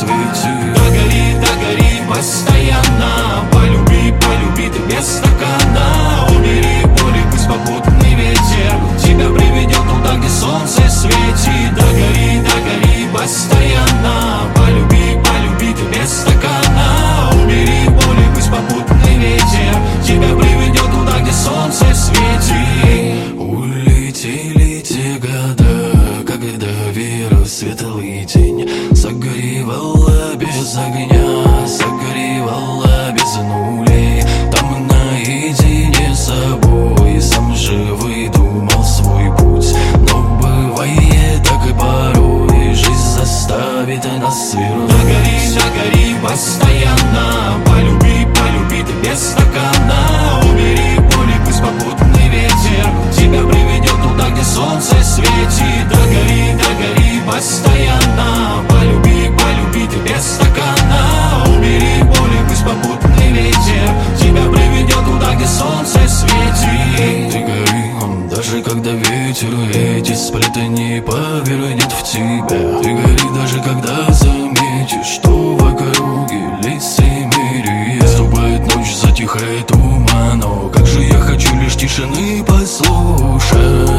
свете. Догори постоянно, полюби, полюби ты без стакана. Убери боли, пусть попутный ветер тебя приведет туда, где солнце светит. Догори постоянно, полюби, полюби ты без стакана. Убери боли, пусть попутный ветер тебя приведет туда, где солнце светит. Улетели те года, когда вера в светлый день согревала без огня, согревала без нулей. Там наедине с собой сам же выдумал свой путь. Но бывает так и порой, жизнь заставит нас свернуть. Догори постоянно, полюби, полюби ты без стакана. Убери боли, пусть попутный ветер тебя приведет туда, где солнце светит. Догори постоянно, полюби, полюби ты без стакана. Убери боли, пусть попутный ветер тебя приведет туда, где солнце светит. Ты гори, даже когда ветер эти сплетения повернет в тебя. Ты гори, даже когда заметишь, что в округе лицемерие. Наступает ночь, затихает туман, но как же я хочу лишь тишины послушать.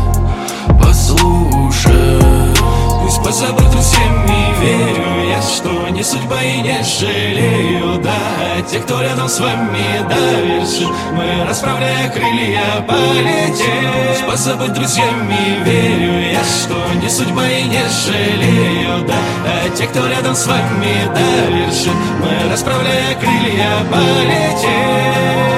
Пусть позабыт всеми, верю я, что не судьба и не жалею. Да, те, кто рядом с вами, до вершин мы, расправляя крылья, полетим. Пусть позабыт друзьями, верю я, что не судьба и не жалею. Да, те, кто рядом с вами, до вершин мы, расправляя крылья, полетим.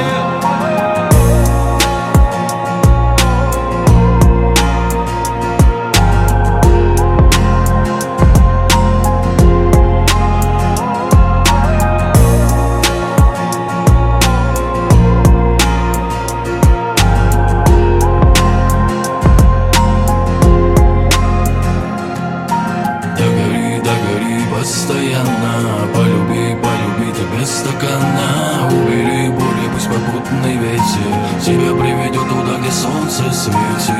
Постоянно полюби, полюби ты без стакана. Убери боли, пусть попутный ветер тебя приведет туда, где солнце светит.